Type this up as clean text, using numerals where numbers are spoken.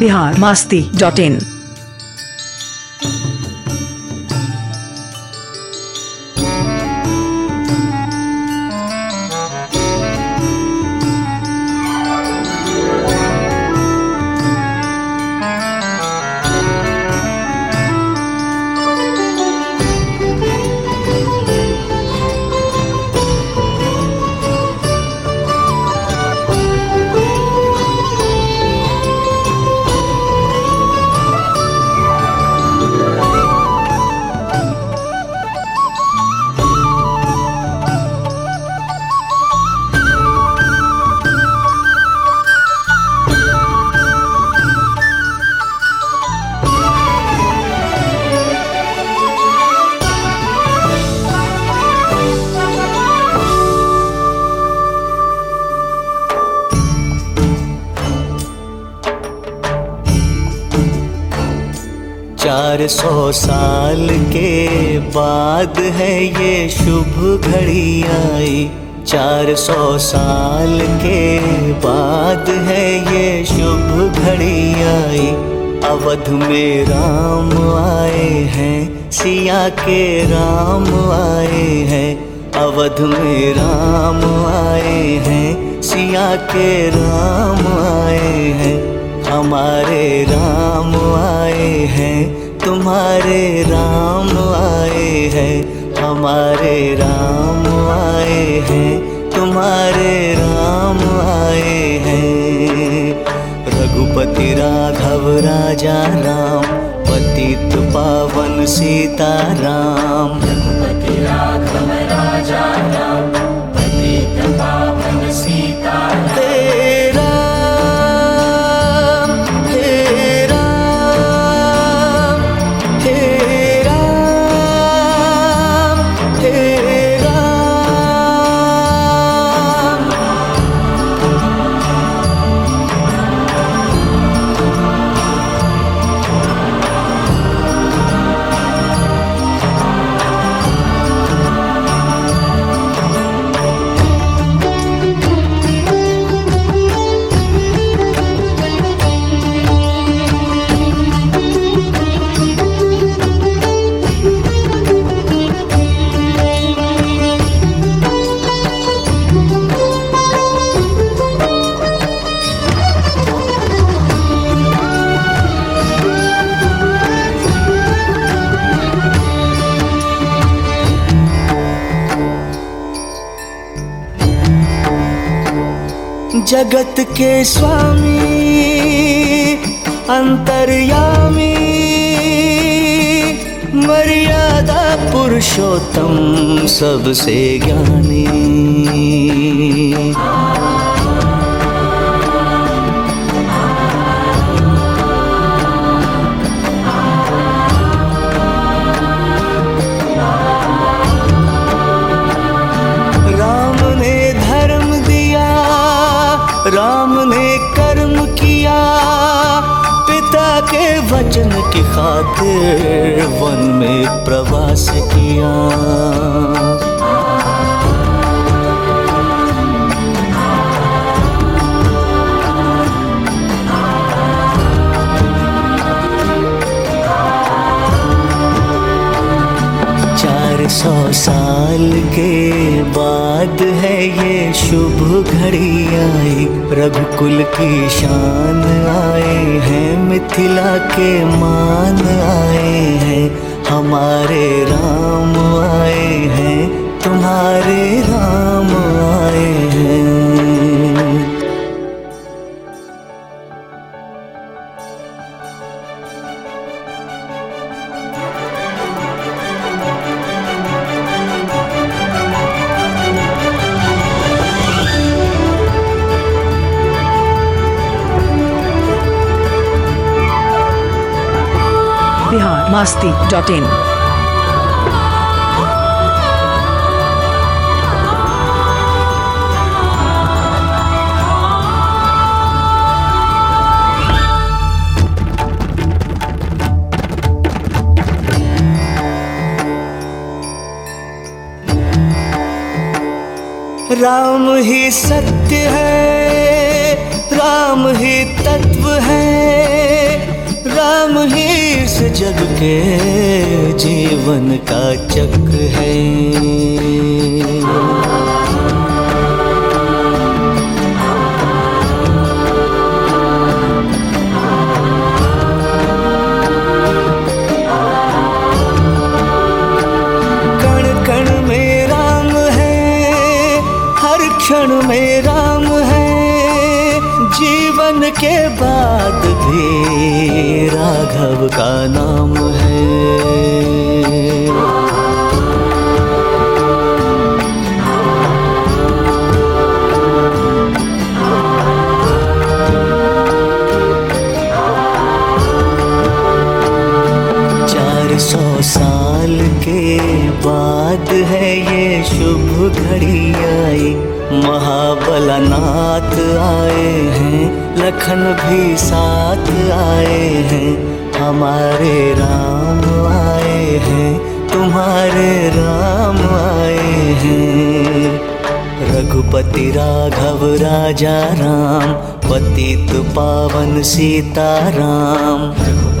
biharmasti.in। चार सौ साल के बाद है ये शुभ घड़ी आई। 400 साल के बाद है ये शुभ घड़ी आई। अवध में राम आए हैं, सिया के राम आए हैं। अवध में राम आए हैं, सिया के राम आए हैं। हमारे राम आए हैं, तुम्हारे राम आए हैं। हमारे राम आए हैं, तुम्हारे राम आए हैं। रघुपति राघव राजा राम, पतित पावन सीता राम। रघुपति राघव राजा राम, पतित पावन सीता राम। जगत के स्वामी अंतर्यामी, मर्यादा पुरुषोत्तम सबसे ज्ञानी। राम ने कर्म किया, पिता के वचन की खातिर वन में प्रवास किया। सौ साल के बाद है ये शुभ घड़ी आई। रघुकुल की शान आए हैं, मिथिला के मान आए हैं। हमारे राम आए हैं, तुम्हारे राम आए हैं। biharmasti.in। राम ही सत्य है, राम ही तत्व है। जग के जीवन का चक्र है। क्षण में राम है, जीवन के बाद भी राघव का नाम है। साल के बाद है ये शुभ घड़ी आई, महाबला नाथ आए हैं, लखन भी साथ आए हैं, हमारे राम आए हैं, तुम्हारे राम आए हैं। रघुपति राघव राजा राम, पतित पावन सीताराम।